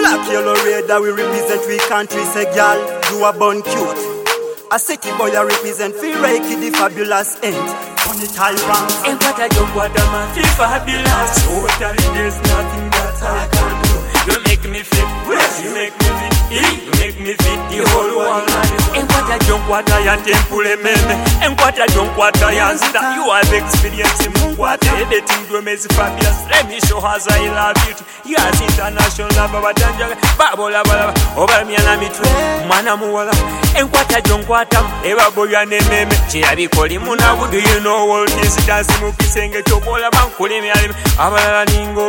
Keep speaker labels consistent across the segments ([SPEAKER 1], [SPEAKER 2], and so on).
[SPEAKER 1] Black, yellow, red, that we represent we country. Say, girl, you are born cute. A city boy, I represent free Reiki, the fabulous end. On the tyrant.
[SPEAKER 2] And what I don't want, I'm feel fabulous. Totally, there's nothing that I can do. You make me fit, you make me fit, you make me fit the whole world. And what I don't want, I am temple meme. And what I don't want, I am star. You have experience in what everything you make fabulous. Let me show how I love you. You are international, Baba Tanja, Babola, over me and I'm it. Manamuala. And what I don't want, Eva Boya name, Chiabi Kolimuna, do you know all this dancing movie saying a chocola bank, Kolimian, Abala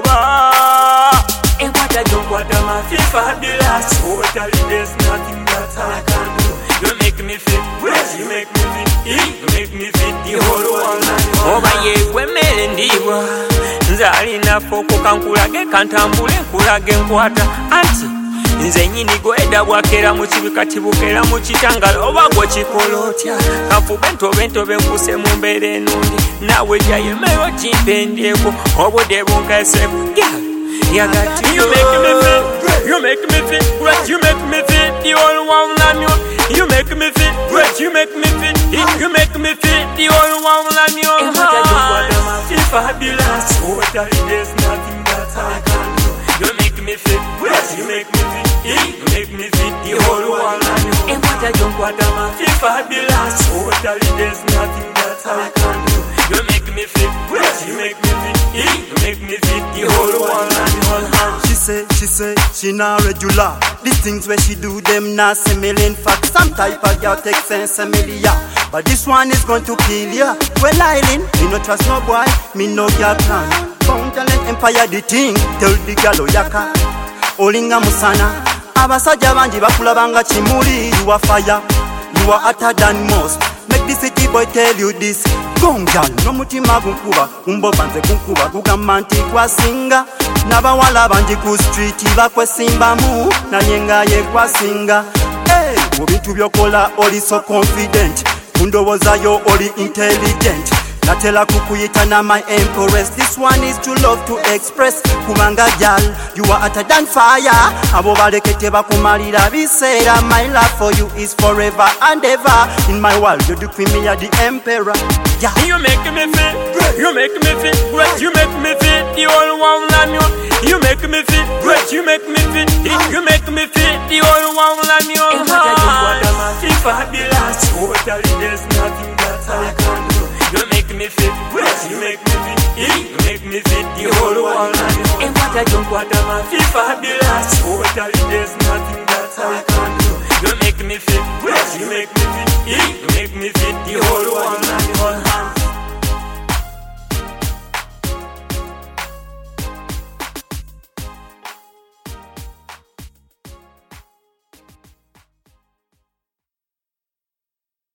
[SPEAKER 2] Ningoba. And what I don't want, I'm feel fabulous. Totally, there's nothing that I can do. You make me fit, you make me fit, you make me fit the whole world. Oba yewe melendiwa nzalina foko kankulage kantambule nkulage nkwata anti nze nyini goeda bwakera mu kibikati bukera mu kitangala oba gwe kikolotya kafube ntobe nkuse mu mbeera enundi nawe jayemeyo kimpendyeko obudde bunkaseku you make me fit, you make me fit, great, you make me fit, the whole world and you make me fit, great, you make me fit, you make me fit, the whole world and you. And what I don't want, I'm feel fabulous. Totally, there's nothing that I can do. You make me fit, great, you make me fit, you make me fit, the whole world and you. And what I don't want, I'm feel fabulous. Totally, there's nothing that I can do. You make me fit, great, you make me fit, you make me fit, the whole world and you.
[SPEAKER 1] She say, she not regular. These things where she do them not similar. In fact, some type of girl take sense familiar. But this one is going to kill ya. Well, Eileen, me no trust no boy, me no girl plan. Found talent empire the thing, tell the girl oyaka. Olinga musana, abasajja banji bakula banga chimuli. You are fire, you are hotter than most. Make the city boy tell you this. Gongal, no mutima gunkuba, kumbo banze gunkuba, gugamanti kwa singa. Nabawala banji ku street bakwesimba mu na nyenga ye kwasinga. Hey, mu bintu byokola oli so confident, kundowoza yo oli intelligent. Natela kukuyita na my empress. This one is to love to express. Kubanga jal, you are hotter than fire. Abo balekete bakumalira biseera. My love for you is forever and ever. In my world, you do me as the emperor. Yeah.
[SPEAKER 2] You make me fit, you make me fit, great, you make me fit, the whole world and you. You make me fit, great, you make me fit, you make me fit, the whole world and you. And what I don't want, I'm feel fabulous. Totally, there's nothing that I can do. You make me fit, great, you make me fit, you make me fit, the whole world and you. And what I don't want, I'm feel fabulous. Totally, there's nothing that I can do. You make me fit, great, you make me fit, you make me fit, the whole world.